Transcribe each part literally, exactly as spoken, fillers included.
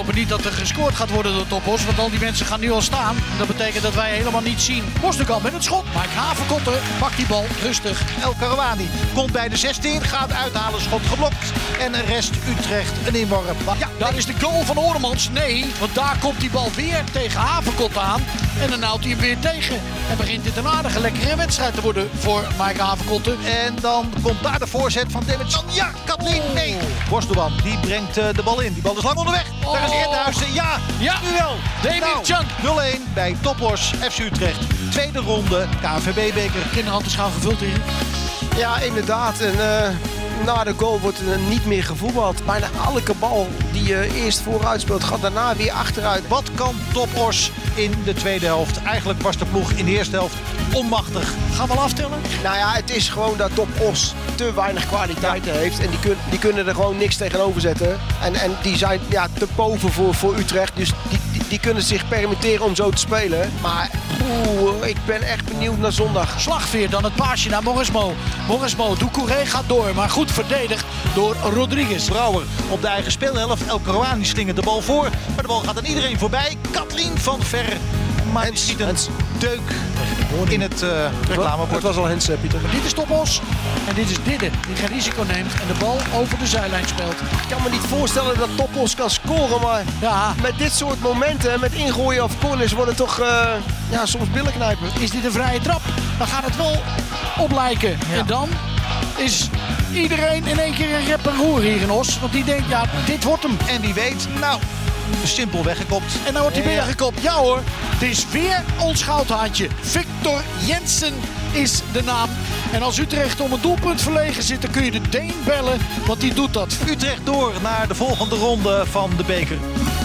hopen niet dat er gescoord gaat worden door Top Os. Want al die mensen gaan nu al staan. Dat betekent dat wij helemaal niet zien. Bostekam met het schot. Mike Havenkotten pakt die bal rustig. El Karouani komt bij de zestien, gaat uithalen, schot geblokt. En rest Utrecht een inworp. Ja, daar is de goal van Oremans. Nee, want daar komt die bal weer tegen Havenkotten aan. En dan houdt hij hem weer tegen. En begint dit een aardige lekkere wedstrijd te worden voor Mike Havenkotten. En dan komt daar de voorzet van Demetjan. Ja, Katlien, nee. Borstdoan, die brengt uh, de bal in. Die bal is lang onderweg. Oh. Daar is Eerthuizen. Ja, ja, nu wel. Demetjan. Nou, nul een bij Top Os F C Utrecht. Tweede ronde K N V B-beker. Kinderhand is gaan gevuld hier. Ja, inderdaad. En, uh, na de goal wordt er niet meer gevoetbald. Bijna elke bal die je eerst vooruit speelt, gaat daarna weer achteruit. Wat kan Top Os in de tweede helft? Eigenlijk was de ploeg in de eerste helft onmachtig. Gaan we al aftellen? Nou ja, het is gewoon dat Top Os te weinig kwaliteiten ja. heeft. En die, kun, die kunnen er gewoon niks tegenover zetten. En, en die zijn ja, te boven voor, voor Utrecht. Dus die, die, die kunnen zich permitteren om zo te spelen. Maar oeh, ik ben echt benieuwd naar zondag. Slagveer, dan het paasje naar Morismo. Morismo, Doucouré gaat door. Maar goed verdedigd door Rodriguez. Brouwer op de eigen speelhelft. El Karouani slingert de bal voor. Maar de bal gaat aan iedereen voorbij. Katlien van ver. Maar die schiet een deuk in het uh, reclamebord. Het was al Hens, Pieter. Maar dit is Top Os. En dit is Didde, die geen risico neemt en de bal over de zijlijn speelt. Ik kan me niet voorstellen dat Top Os kan scoren, maar ja. met dit soort momenten, met ingooien of corners, worden toch uh, ja, soms billen knijpen. Is dit een vrije trap? Dan gaat het wel op lijken. Ja. En dan is iedereen in één keer een rep en roer hier in Os. Want die denkt, ja, dit wordt hem. En wie weet, nou, simpel weggekopt. En nou wordt hij ja. binnengekopt. Ja hoor, het is weer ons goudhaantje. Victor Jensen is de naam. En als Utrecht om een doelpunt verlegen zit, dan kun je de Deen bellen, want die doet dat. Utrecht door naar de volgende ronde van de beker.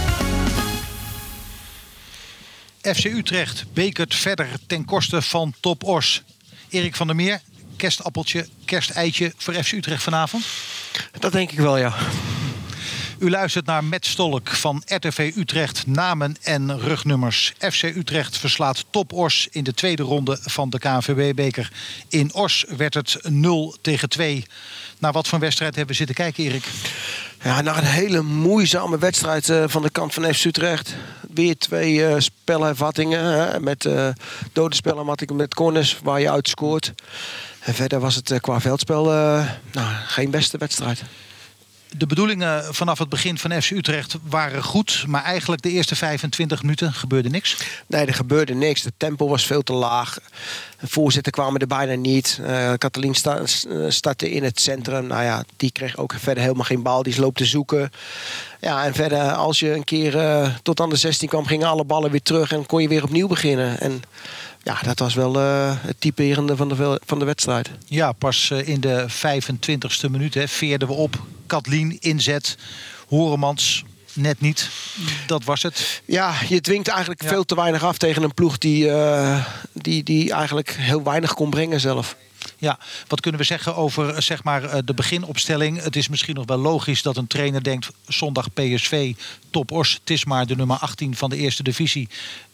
F C Utrecht bekert verder ten koste van Top Os. Erik van der Meer, kerstappeltje, kersteitje voor F C Utrecht vanavond? Dat denk ik wel, ja. U luistert naar Met Stolk van R T V Utrecht, namen en rugnummers. F C Utrecht verslaat Top Os in de tweede ronde van de K N V B-beker. In Os werd het nul tegen twee. Naar wat voor wedstrijd hebben we zitten kijken, Erik? Ja, naar een hele moeizame wedstrijd uh, van de kant van F C Utrecht. Weer twee uh, spelhervattingen. Hè, met uh, dode spelhervattingen met corners waar je uit scoort. En verder was het uh, qua veldspel uh, nou, geen beste wedstrijd. De bedoelingen vanaf het begin van F C Utrecht waren goed. Maar eigenlijk de eerste vijfentwintig minuten gebeurde niks. Nee, er gebeurde niks. Het tempo was veel te laag. De voorzetten kwamen er bijna niet. Uh, Katalien sta, startte in het centrum. Nou ja, die kreeg ook verder helemaal geen bal. Die loopt te zoeken. Ja, en verder als je een keer uh, tot aan de zestien kwam, gingen alle ballen weer terug. En kon je weer opnieuw beginnen. En ja, dat was wel uh, het typerende van de, van de wedstrijd. Ja, pas uh, in de vijfentwintigste minuut hè, veerden we op. Katlien inzet. Horemans net niet. Dat was het. Ja, je dwingt eigenlijk ja. veel te weinig af tegen een ploeg die, uh, die, die eigenlijk heel weinig kon brengen zelf. Ja, wat kunnen we zeggen over zeg maar, de beginopstelling? Het is misschien nog wel logisch dat een trainer denkt, zondag P S V, Top Os, het is maar de nummer achttien van de eerste divisie.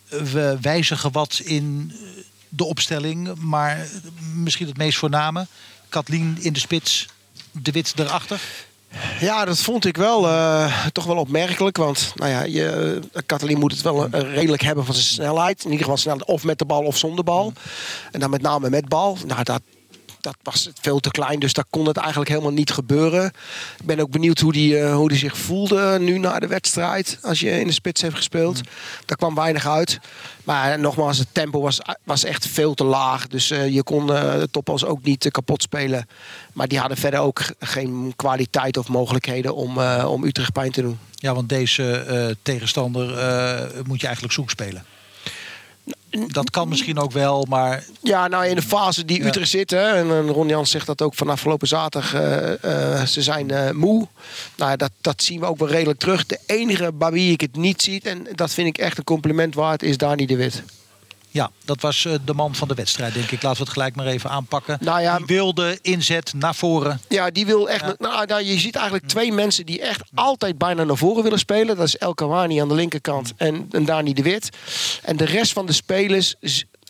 We wijzigen wat in de opstelling, maar misschien het meest voorname. Katlien in de spits, De Wit erachter. Ja, dat vond ik wel uh, toch wel opmerkelijk. Want nou ja, je, Katalien moet het wel uh, redelijk hebben van zijn snelheid. In ieder geval snelheid of met de bal of zonder bal. En dan met name met bal. Nou, dat, dat was veel te klein, dus daar kon het eigenlijk helemaal niet gebeuren. Ik ben ook benieuwd hoe die, uh, hoe die zich voelde nu na de wedstrijd. Als je in de spits heeft gespeeld. Daar kwam weinig uit. Maar nogmaals, het tempo was, was echt veel te laag. Dus uh, je kon uh, de Top Os ook niet uh, kapot spelen. Maar die hadden verder ook geen kwaliteit of mogelijkheden om, uh, om Utrecht pijn te doen. Ja, want deze uh, tegenstander uh, moet je eigenlijk zoek spelen. Dat kan misschien ook wel, maar... Ja, nou in de fase die Utrecht ja. zit. Hè, en Ron Jans zegt dat ook van afgelopen zaterdag. Uh, uh, ze zijn uh, moe. Nou, dat, dat zien we ook wel redelijk terug. De enige bij wie ik het niet zie, en dat vind ik echt een compliment waard, is Dani de Wit. Ja, dat was uh, de man van de wedstrijd, denk ik. Laten we het gelijk maar even aanpakken. Nou ja, die wilde inzet naar voren. Ja, die wil echt... Ja. Nou, nou, je ziet eigenlijk twee mensen die echt altijd bijna naar voren willen spelen. Dat is El Karouani aan de linkerkant en, en Dani de Wit. En de rest van de spelers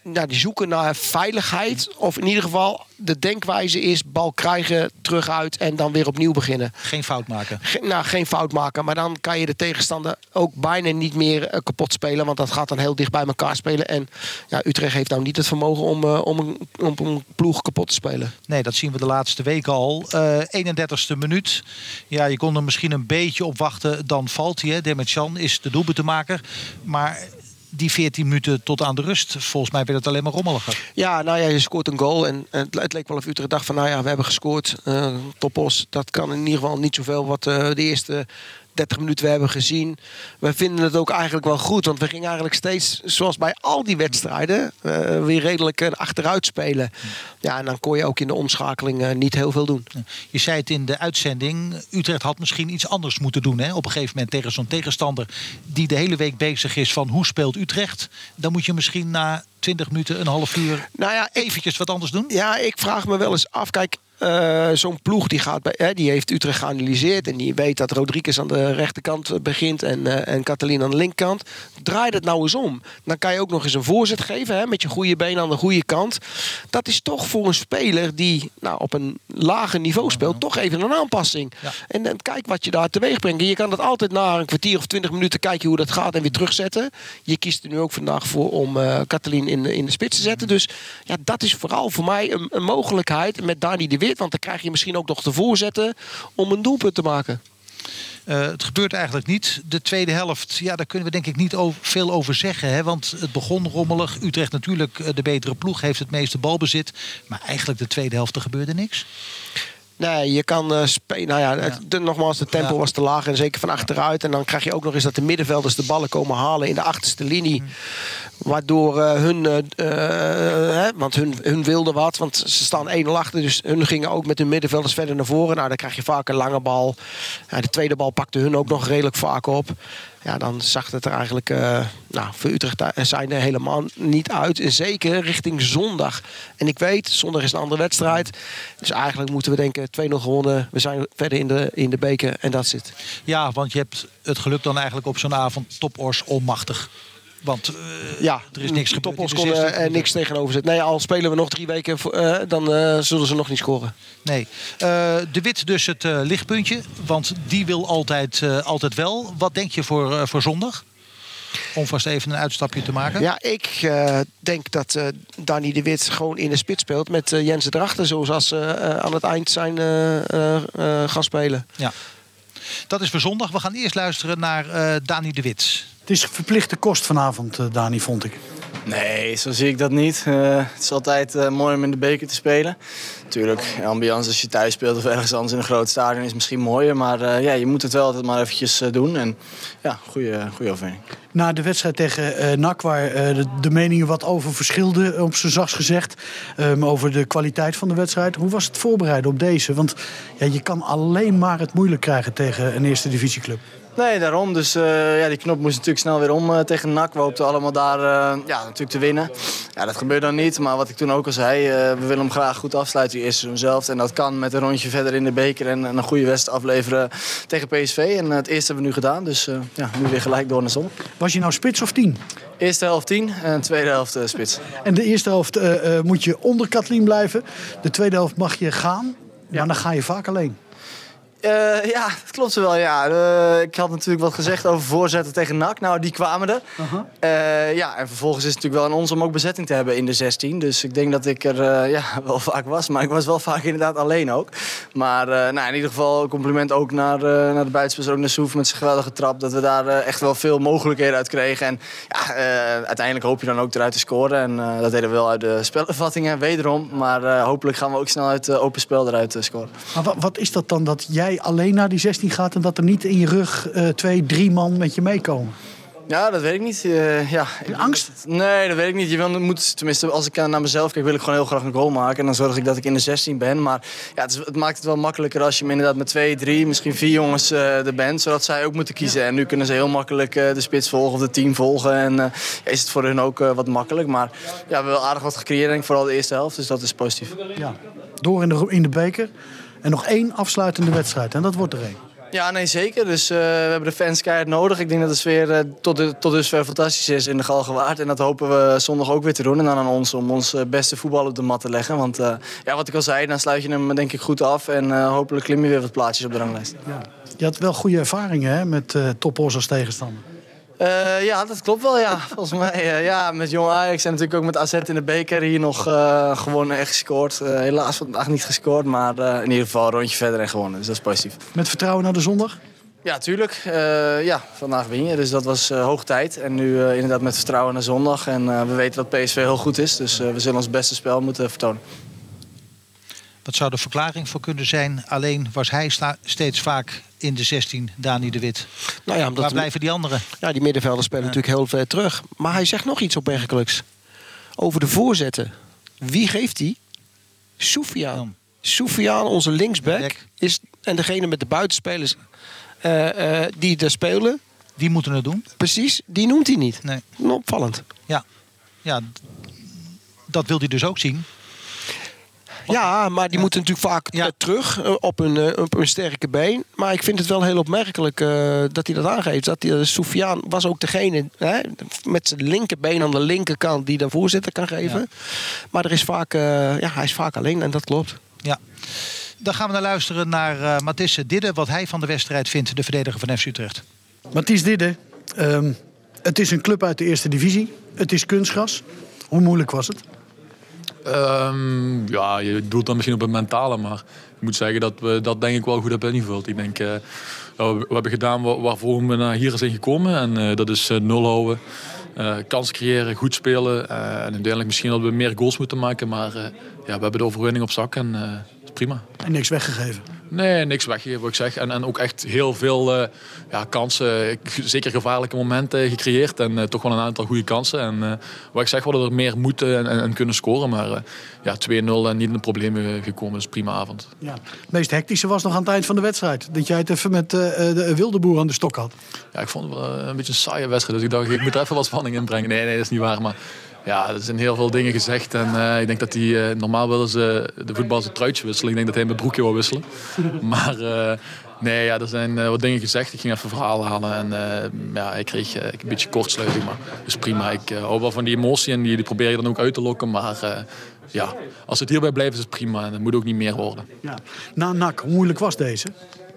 ja, die zoeken naar veiligheid. Of in ieder geval de denkwijze is bal krijgen, terug uit en dan weer opnieuw beginnen. Geen fout maken. Ge- nou, geen fout maken. Maar dan kan je de tegenstander ook bijna niet meer uh, kapot spelen. Want dat gaat dan heel dicht bij elkaar spelen. En ja, Utrecht heeft nou niet het vermogen om, uh, om, een, om een ploeg kapot te spelen. Nee, dat zien we de laatste weken al. Uh, eenendertigste minuut. Ja, je kon er misschien een beetje op wachten. Dan valt hij. Demetjan is de doelpuntenmaker. Maar die veertien minuten tot aan de rust, volgens mij werd het alleen maar rommeliger. Ja, nou ja, je scoort een goal. En het, het leek wel of Utrecht dacht van, nou ja, we hebben gescoord. Uh, Topos, dat kan in ieder geval niet zoveel wat uh, de eerste dertig minuten we hebben gezien. We vinden het ook eigenlijk wel goed. Want we gingen eigenlijk steeds, zoals bij al die wedstrijden, uh, weer redelijk uh, achteruit spelen. Ja, en dan kon je ook in de omschakeling uh, niet heel veel doen. Je zei het in de uitzending, Utrecht had misschien iets anders moeten doen. Hè? Op een gegeven moment tegen zo'n tegenstander die de hele week bezig is van hoe speelt Utrecht. Dan moet je misschien na twintig minuten, een half uur, nou ja, ik, eventjes wat anders doen. Ja, ik vraag me wel eens af. Kijk, Uh, zo'n ploeg die, gaat bij, hè, die heeft Utrecht geanalyseerd. En die weet dat Rodriguez aan de rechterkant begint. En, uh, en Catalin aan de linkerkant. Draai het nou eens om. Dan kan je ook nog eens een voorzet geven. Hè, met je goede benen aan de goede kant. Dat is toch voor een speler die nou, op een lager niveau speelt. Uh-huh. Toch even een aanpassing. Ja. En dan kijk wat je daar teweeg brengt. Je kan dat altijd na een kwartier of twintig minuten kijken hoe dat gaat. En weer terugzetten. Je kiest er nu ook vandaag voor om uh, Catalin in, in de spits te zetten. Dus ja, dat is vooral voor mij een, een mogelijkheid. Met Dani de Wit. Want dan krijg je misschien ook nog te voorzetten om een doelpunt te maken. Uh, het gebeurt eigenlijk niet. De tweede helft, ja, daar kunnen we denk ik niet over, veel over zeggen. Hè? Want het begon rommelig. Utrecht natuurlijk de betere ploeg, heeft het meeste balbezit. Maar eigenlijk de tweede helft, er gebeurde niks. Nee, je kan uh, spelen. Nou ja, ja. Het, de, nogmaals, de tempo ja. was te laag en zeker van achteruit. En dan krijg je ook nog eens dat de middenvelders de ballen komen halen in de achterste linie. Hmm. Waardoor uh, hun, uh, uh, hè, want hun, hun wilden wat, want ze staan één nul achter. Dus hun gingen ook met hun middenvelders verder naar voren. Nou, dan krijg je vaak een lange bal. Ja, de tweede bal pakte hun ook nog redelijk vaak op. Ja, dan zag het er eigenlijk uh, nou, voor Utrecht zijn er helemaal niet uit. En zeker richting zondag. En ik weet, zondag is een andere wedstrijd. Dus eigenlijk moeten we denken twee nul gewonnen. We zijn verder in de, in de beker en dat zit. Ja, want je hebt het geluk dan eigenlijk op zo'n avond Topos onmachtig. Want uh, ja, er is niks gebeurd. Topos kon er uh, niks tegenover zetten. Nee, al spelen we nog drie weken, uh, dan uh, zullen ze nog niet scoren. Nee. Uh, de Wit dus het uh, lichtpuntje. Want die wil altijd, uh, altijd wel. Wat denk je voor, uh, voor zondag? Om vast even een uitstapje te maken. Ja, ik uh, denk dat uh, Dani de Wit gewoon in de spits speelt. Met uh, Jensen erachter. Zoals ze uh, aan het eind zijn uh, uh, uh, gaan spelen. Ja. Dat is voor zondag. We gaan eerst luisteren naar uh, Dani de Wit. Het is verplichte kost vanavond, uh, Dani, vond ik. Nee, zo zie ik dat niet. Uh, het is altijd uh, mooi om in de beker te spelen. Natuurlijk, ambiance als je thuis speelt of ergens anders in een groot stadion is misschien mooier. Maar uh, ja, je moet het wel altijd maar eventjes uh, doen. En ja, goede, goede overwinning. Na de wedstrijd tegen uh, N A C, waar uh, de, de meningen wat over verschilden, op z'n zachts gezegd. Um, over de kwaliteit van de wedstrijd. Hoe was het voorbereiden op deze? Want ja, je kan alleen maar het moeilijk krijgen tegen een eerste divisieclub. Nee, daarom. Dus uh, ja, die knop moest natuurlijk snel weer om uh, tegen N A C. We hoopten allemaal daar uh, ja, natuurlijk te winnen. Ja, dat gebeurt dan niet. Maar wat ik toen ook al zei, uh, we willen hem graag goed afsluiten, die eerste seizoen zelf. En dat kan met een rondje verder in de beker en een goede wedstrijd afleveren tegen P S V. En uh, het eerste hebben we nu gedaan. Dus uh, ja, nu weer gelijk door naar zon. Was je nou spits of tien? Eerste helft tien en de tweede helft uh, spits. En de eerste helft uh, uh, moet je onder Katlien blijven. De tweede helft mag je gaan, ja. Maar dan ga je vaak alleen. Uh, ja, dat klopt wel. Ja. Uh, ik had natuurlijk wat gezegd over voorzetten tegen N A C. Nou, die kwamen er. Uh-huh. Uh, ja, en vervolgens is het natuurlijk wel aan ons om ook bezetting te hebben in de zestien. Dus ik denk dat ik er uh, ja, wel vaak was. Maar ik was wel vaak inderdaad alleen ook. Maar uh, nou, in ieder geval compliment ook naar, uh, naar de buitenspelers, ook naar Soef met zijn geweldige trap. Dat we daar uh, echt wel veel mogelijkheden uit kregen. En ja, uh, uiteindelijk hoop je dan ook eruit te scoren. En uh, dat deden we wel uit de spelervattingen, wederom. Maar uh, hopelijk gaan we ook snel uit uh, open spel eruit uh, scoren. Maar wat, wat is dat dan dat jij alleen naar die zestien gaat en dat er niet in je rug uh, twee, drie man met je meekomen? Ja, dat weet ik niet. Uh, ja. Angst? Nee, dat weet ik niet. Je wil, moet, tenminste, als ik naar mezelf kijk, wil ik gewoon heel graag een goal maken. En dan zorg ik dat ik in de zestien ben. Maar ja, het, is, het maakt het wel makkelijker als je inderdaad met twee, drie, misschien vier jongens uh, er bent. Zodat zij ook moeten kiezen. Ja. En nu kunnen ze heel makkelijk uh, de spits volgen of de team volgen. En uh, ja, is het voor hun ook uh, wat makkelijk. Maar ja, we hebben wel aardig wat gecreëerd, denk ik, vooral de eerste helft. Dus dat is positief. Ja. Door in de, in de beker. En nog één afsluitende wedstrijd. En dat wordt er één. Ja, nee, zeker. Dus uh, we hebben de fans keihard nodig. Ik denk dat de sfeer uh, tot, de, tot dusver fantastisch is in de Galgenwaard. En dat hopen we zondag ook weer te doen. En dan aan ons om ons uh, beste voetbal op de mat te leggen. Want uh, ja, wat ik al zei, dan sluit je hem denk ik goed af. En uh, hopelijk klim je weer wat plaatsjes op de ranglijst. Ja. Je had wel goede ervaringen hè, met uh, Top-Os als tegenstander. Uh, ja, dat klopt wel, ja. Volgens mij, uh, ja, met Jong Ajax en natuurlijk ook met A Z in de beker hier nog uh, gewonnen en gescoord. Uh, helaas vandaag niet gescoord, maar uh, in ieder geval een rondje verder en gewonnen. Dus dat is positief. Met vertrouwen naar de zondag? Ja, tuurlijk. Uh, ja, vandaag win je, dus dat was uh, hoog tijd. En nu uh, inderdaad met vertrouwen naar zondag. En uh, we weten dat P S V heel goed is, dus uh, we zullen ons beste spel moeten vertonen. Wat zou de verklaring voor kunnen zijn? Alleen was hij steeds vaak in de zestien, Dani de Wit. Nou ja, waar blijven die anderen? Ja, die middenvelders spelen ja. natuurlijk heel ver terug. Maar hij zegt nog iets opmerkelijks. Over de voorzetten. Wie geeft die? Soufiane. Ja. Soufiane, onze linksback. Is, en degene met de buitenspelers uh, uh, die er spelen. Die moeten het doen. Precies, die noemt hij niet. Nee. Opvallend. Ja. ja, dat wil hij dus ook zien. Ja, maar die ja. moeten natuurlijk vaak ja. terug uh, op, een, uh, op een sterke been. Maar ik vind het wel heel opmerkelijk uh, dat hij dat aangeeft. Dat die, uh, Soufiane was ook degene hè, met zijn linkerbeen aan de linkerkant die de voorzitter kan geven. Ja. Maar er is vaak, uh, ja, hij is vaak alleen en dat klopt. Ja. Dan gaan we naar luisteren naar uh, Matthijs Didde. Wat hij van de wedstrijd vindt, de verdediger van F C Utrecht. Matthijs Didde, um, het is een club uit de eerste divisie. Het is kunstgras. Hoe moeilijk was het? Um, ja, je doelt dan misschien op het mentale, maar ik moet zeggen dat we dat denk ik wel goed hebben ingevuld. Ik denk, uh, we hebben gedaan waarvoor we naar hier zijn gekomen en uh, dat is uh, nul houden, uh, kans creëren, goed spelen uh, en uiteindelijk misschien dat we meer goals moeten maken, maar uh, ja, we hebben de overwinning op zak en uh, dat is prima. En niks weggegeven? Nee, niks weggegeven wat ik zeg en, en ook echt heel veel uh, ja, kansen, zeker gevaarlijke momenten gecreëerd en uh, toch wel een aantal goede kansen. En uh, wat ik zeg, we hadden er meer moeten en, en, en kunnen scoren, maar uh, ja, twee nul en niet in de problemen gekomen, dus prima avond. Ja. Het meest hectische was nog aan het eind van de wedstrijd, dat jij het even met uh, de Wildeboer aan de stok had. Ja, ik vond het wel een beetje een saaie wedstrijd, dus ik dacht ik moet er even wat spanning inbrengen. Nee, nee, dat is niet waar, maar ja, er zijn heel veel dingen gezegd en uh, ik denk dat hij, uh, normaal willen ze de voetbal zijn truitje wisselen. Ik denk dat hij mijn broekje wil wisselen. Maar uh, nee, ja, er zijn uh, wat dingen gezegd. Ik ging even verhaal halen en uh, ja, ik kreeg uh, een beetje kortsluiting, maar dat is prima. Ik uh, hou wel van die emotie en die, die probeer je dan ook uit te lokken, maar uh, ja, als het hierbij blijft is het prima en het moet ook niet meer worden. Ja. Na N A C, hoe moeilijk was deze?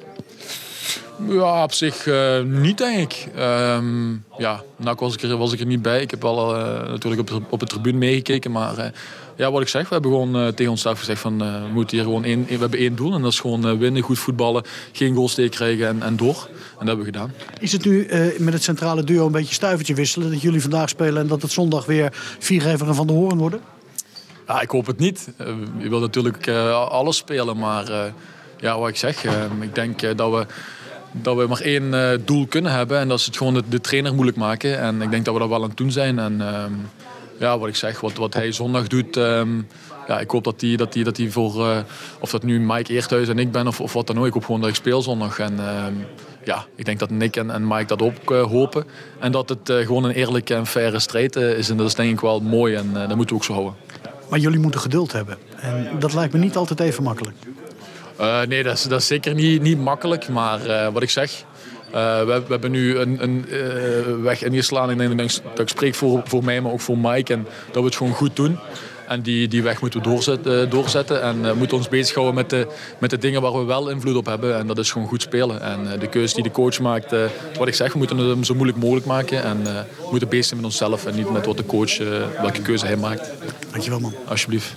Ja, op zich uh, niet, denk ik. Um, ja, N A C was ik, er, was ik er niet bij. Ik heb wel uh, natuurlijk op de, op de tribune meegekeken. Maar uh, ja, wat ik zeg, we hebben gewoon uh, tegen onszelf gezegd van uh, we moeten hier gewoon één, we hebben één doel. En dat is gewoon uh, winnen, goed voetballen, geen goals tegenkrijgen en, en door. En dat hebben we gedaan. Is het nu uh, met het centrale duo een beetje stuivertje wisselen? Dat jullie vandaag spelen en dat het zondag weer Viergever en Van der Hoorn worden? Ja, ik hoop het niet. Uh, je wil natuurlijk uh, alles spelen. Maar uh, ja, wat ik zeg, uh, ik denk uh, dat we... dat we maar één uh, doel kunnen hebben en dat is het gewoon de, de trainer moeilijk maken. En ik denk dat we dat wel aan het doen zijn. En um, ja, wat ik zeg, wat, wat hij zondag doet, um, ja, ik hoop dat hij dat die, dat die voor, uh, of dat nu Mike Eerthuis en ik ben of, of wat dan ook, ik hoop gewoon dat ik speel zondag. En um, ja, ik denk dat Nick en, en Mike dat ook uh, hopen. En dat het uh, gewoon een eerlijke en faire strijd uh, is en dat is denk ik wel mooi en uh, dat moeten we ook zo houden. Maar jullie moeten geduld hebben en dat lijkt me niet altijd even makkelijk. Uh, nee, dat is, dat is zeker niet, niet makkelijk. Maar uh, wat ik zeg, uh, we, we hebben nu een, een uh, weg ingeslaan. Ik denk dat ik spreek voor, voor mij, maar ook voor Mike. En dat we het gewoon goed doen. En die, die weg moeten we doorzetten. Uh, doorzetten. En uh, moeten ons bezighouden met de, met de dingen waar we wel invloed op hebben. En dat is gewoon goed spelen. En uh, de keuze die de coach maakt, uh, wat ik zeg, we moeten het zo moeilijk mogelijk maken. En uh, we moeten bezig zijn met onszelf en niet met wat de coach, uh, welke keuze hij maakt. Dankjewel, man. Alsjeblieft.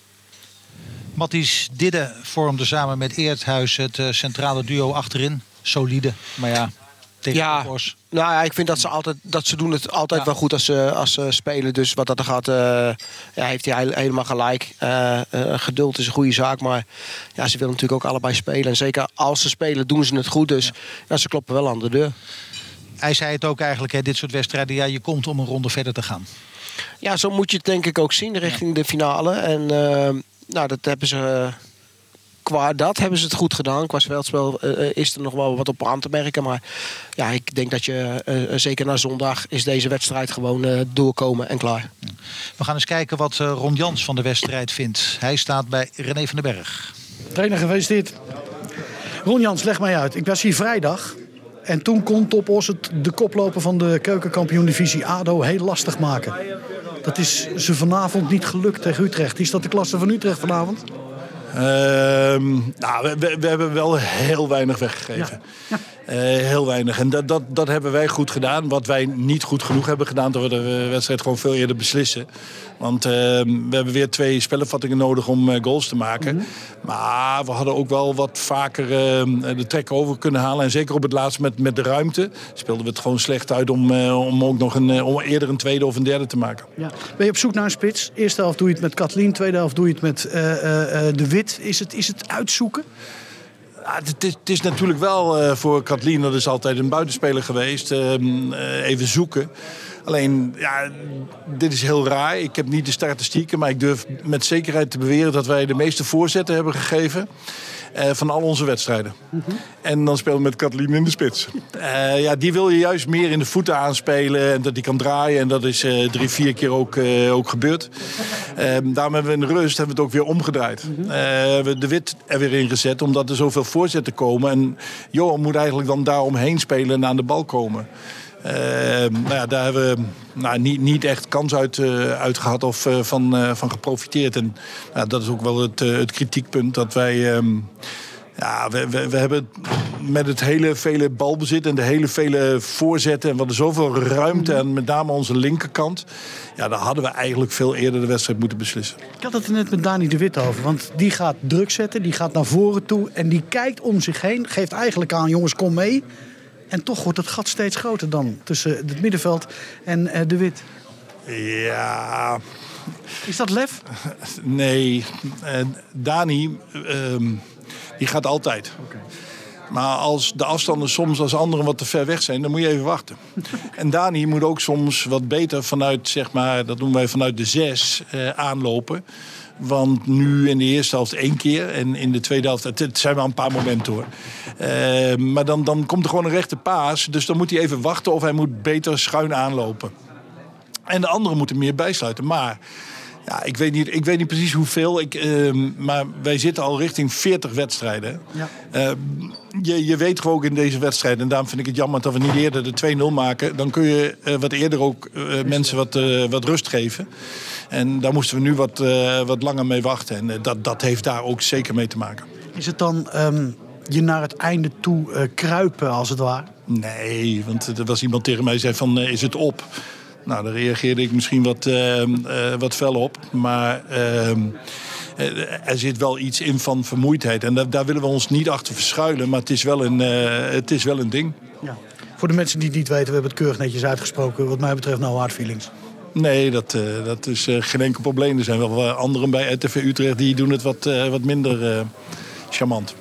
Matthijs Didde vormde samen met Eerthuis het uh, centrale duo achterin. Solide, maar ja, tegen ja, de Bos. Nou ja, ik vind dat ze, altijd, dat ze doen het altijd ja. wel goed als ze, als ze spelen. Dus wat dat er gaat, uh, ja, heeft hij helemaal gelijk. Uh, uh, geduld is een goede zaak, maar ja, ze willen natuurlijk ook allebei spelen. En zeker als ze spelen, doen ze het goed. Dus ja. Ja, ze kloppen wel aan de deur. Hij zei het ook eigenlijk, hè, dit soort wedstrijden, ja, je komt om een ronde verder te gaan. Ja, zo moet je het denk ik ook zien richting ja. de finale. En uh, nou, dat hebben ze... Qua dat hebben ze het goed gedaan. Qua veldspel uh, is er nog wel wat op aan te merken. Maar ja, ik denk dat je, uh, zeker na zondag, is deze wedstrijd gewoon uh, doorkomen en klaar. We gaan eens kijken wat uh, Ron Jans van de wedstrijd vindt. Hij staat bij René van den Berg. Trainer, gefeliciteerd. Ron Jans, leg mij uit. Ik was hier vrijdag. En toen kon Top Os het de koploper van de keukenkampioen-divisie A D O heel lastig maken. Dat is ze vanavond niet gelukt tegen Utrecht. Is dat de klasse van Utrecht vanavond? Uh, nou, we, we, we hebben wel heel weinig weggegeven. Ja. Ja. Uh, heel weinig. En dat, dat, dat hebben wij goed gedaan. Wat wij niet goed genoeg hebben gedaan, dat we de wedstrijd gewoon veel eerder beslissen. Want uh, we hebben weer twee spelervattingen nodig om uh, goals te maken. Mm-hmm. Maar we hadden ook wel wat vaker uh, de trek over kunnen halen. En zeker op het laatst met, met de ruimte speelden we het gewoon slecht uit om, uh, om ook nog een, uh, om eerder een tweede of een derde te maken. Ja. Ben je op zoek naar een spits? Eerste helft doe je het met Kathleen, tweede helft doe je het met uh, uh, De Wit. Is het, is het uitzoeken? Ja, het, is, het is natuurlijk wel uh, voor Kathleen, dat is altijd een buitenspeler geweest, uh, uh, even zoeken. Alleen, ja, dit is heel raar. Ik heb niet de statistieken, maar ik durf met zekerheid te beweren dat wij de meeste voorzetten hebben gegeven uh, van al onze wedstrijden. Mm-hmm. En dan spelen we met Kathleen in de spits. Uh, ja, die wil je juist meer in de voeten aanspelen en dat die kan draaien. En dat is uh, drie, vier keer ook, uh, ook gebeurd. Uh, daarom hebben we in de rust hebben we het ook weer omgedraaid. Mm-hmm. Uh, we hebben De Wit er weer in gezet, omdat er zoveel voorzetten komen. En Johan moet eigenlijk dan daar omheen spelen en aan de bal komen. Uh, nou ja, daar hebben we nou, niet, niet echt kans uit, uh, uit gehad of uh, van, uh, van geprofiteerd. En uh, dat is ook wel het, uh, het kritiekpunt dat wij... Um, ja, we, we, we hebben met het hele vele balbezit en de hele vele voorzetten... en we hadden zoveel ruimte en met name onze linkerkant... ja, daar hadden we eigenlijk veel eerder de wedstrijd moeten beslissen. Ik had het er net met Dani de Wit over. Want die gaat druk zetten, die gaat naar voren toe... en die kijkt om zich heen, geeft eigenlijk aan, jongens, kom mee... En toch wordt het gat steeds groter dan tussen het middenveld en uh, De Wit. Ja... Is dat lef? Nee. Uh, Dani, uh, die gaat altijd. Okay. Maar als de afstanden soms als anderen wat te ver weg zijn, dan moet je even wachten. En Dani moet ook soms wat beter vanuit, zeg maar, dat noemen wij vanuit de zes, uh, aanlopen. Want nu in de eerste helft één keer en in de tweede helft... het zijn wel een paar momenten hoor. Uh, maar dan, dan komt er gewoon een rechte paas. Dus dan moet hij even wachten of hij moet beter schuin aanlopen. En de anderen moeten meer bijsluiten. Maar ja, ik, weet niet, ik weet niet precies hoeveel. Ik, uh, maar wij zitten al richting veertig wedstrijden. Ja. Uh, je, je weet gewoon ook in deze wedstrijd... en daarom vind ik het jammer dat we niet eerder de twee nul maken. Dan kun je uh, wat eerder ook uh, mensen wat, uh, wat rust geven. En daar moesten we nu wat, uh, wat langer mee wachten. En uh, dat, dat heeft daar ook zeker mee te maken. Is het dan um, je naar het einde toe uh, kruipen, als het ware? Nee, want er was iemand tegen mij die zei van, uh, is het op? Nou, daar reageerde ik misschien wat, uh, uh, wat fel op. Maar uh, er zit wel iets in van vermoeidheid. En daar, daar willen we ons niet achter verschuilen. Maar het is wel een, uh, het is wel een ding. Ja. Voor de mensen die het niet weten, we hebben het keurig netjes uitgesproken. Wat mij betreft, no hard feelings. Nee, dat, uh, dat is uh, geen enkel probleem. Er zijn wel uh, anderen bij R T V Utrecht die doen het wat, uh, wat minder uh, charmant.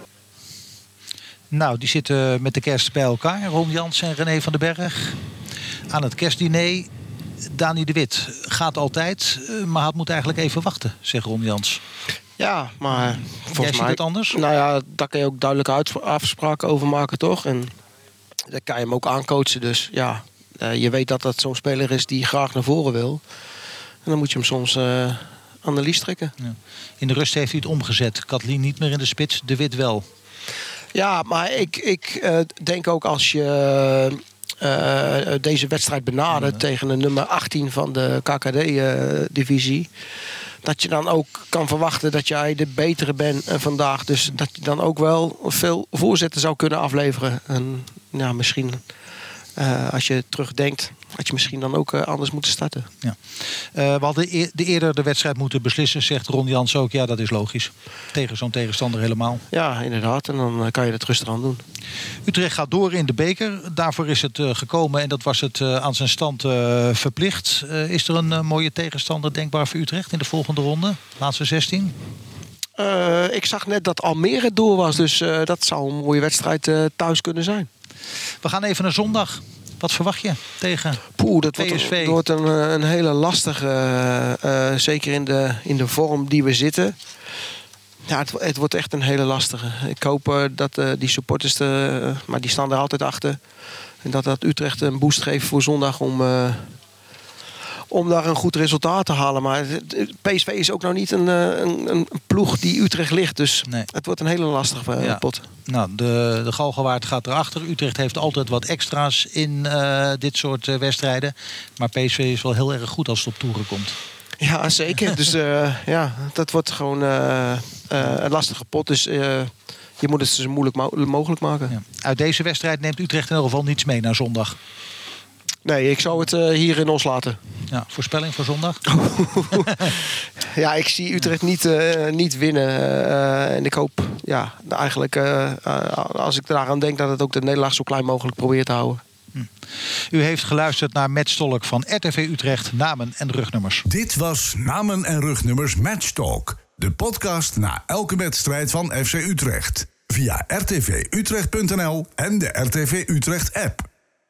Nou, die zitten met de kerst bij elkaar. Ron Jans en René van den Berg. Aan het kerstdiner. Dani de Wit gaat altijd, maar had moet eigenlijk even wachten, zegt Ron Jans. Ja, maar volgens Jij ziet mij... het anders? Nou ja, daar kun je ook duidelijke afspraken over maken, toch? En daar kan je hem ook aancoachen. Dus ja, uh, je weet dat dat zo'n speler is die graag naar voren wil. En dan moet je hem soms uh, aan de lies trekken. Ja. In de rust heeft hij het omgezet. Kathleen niet meer in de spits, de Wit wel. Ja, maar ik, ik uh, denk ook als je... Uh, deze wedstrijd benadert ja. tegen de nummer achttien van de K K D-divisie... Uh, dat je dan ook kan verwachten dat jij de betere bent uh, vandaag. Dus dat je dan ook wel veel voorzetten zou kunnen afleveren. En ja, misschien, uh, als je terugdenkt, had je misschien dan ook uh, anders moeten starten. Ja. Uh, we hadden e- de eerder de wedstrijd moeten beslissen, zegt Ron Jans ook. Ja, dat is logisch. Tegen zo'n tegenstander helemaal. Ja, inderdaad. En dan uh, kan je het rustig aan doen. Utrecht gaat door in de beker. Daarvoor is het uh, gekomen en dat was het uh, aan zijn stand uh, verplicht. Uh, is er een uh, mooie tegenstander denkbaar voor Utrecht in de volgende ronde? Laatste zestien? Uh, ik zag net dat Almere door was. Dus uh, dat zou een mooie wedstrijd uh, thuis kunnen zijn. We gaan even naar zondag. Wat verwacht je tegen Poeh, dat P S V? wordt, wordt een, een hele lastige. Uh, uh, zeker in de, in de vorm die we zitten. Ja, het, het wordt echt een hele lastige. Ik hoop uh, dat uh, die supporters, de, uh, maar die staan er altijd achter. En dat dat Utrecht een boost geeft voor zondag om, uh, om daar een goed resultaat te halen. Maar P S V is ook nou niet een, een, een ploeg die Utrecht ligt. Dus nee. Het wordt een hele lastige uh, ja. pot. Nou, de, de Galgenwaard gaat erachter. Utrecht heeft altijd wat extra's in uh, dit soort uh, wedstrijden. Maar P S V is wel heel erg goed als het op toeren komt. Ja, zeker. Dus uh, ja, dat wordt gewoon uh, uh, een lastige pot. Dus uh, je moet het zo moeilijk mo- mogelijk maken. Ja. Uit deze wedstrijd neemt Utrecht in ieder geval niets mee naar zondag. Nee, ik zou het uh, hier in ons laten. Ja, voorspelling voor zondag? Ja, ik zie Utrecht niet, uh, niet winnen. Uh, en ik hoop, ja, eigenlijk, uh, uh, als ik eraan denk, dat het ook de nederlaag zo klein mogelijk probeert te houden. Hm. U heeft geluisterd naar Matt Stolk van R T V Utrecht, Namen en Rugnummers. Dit was Namen en Rugnummers Matchtalk. De podcast na elke wedstrijd van F C Utrecht. Via r t v utrecht punt n l en de R T V Utrecht app.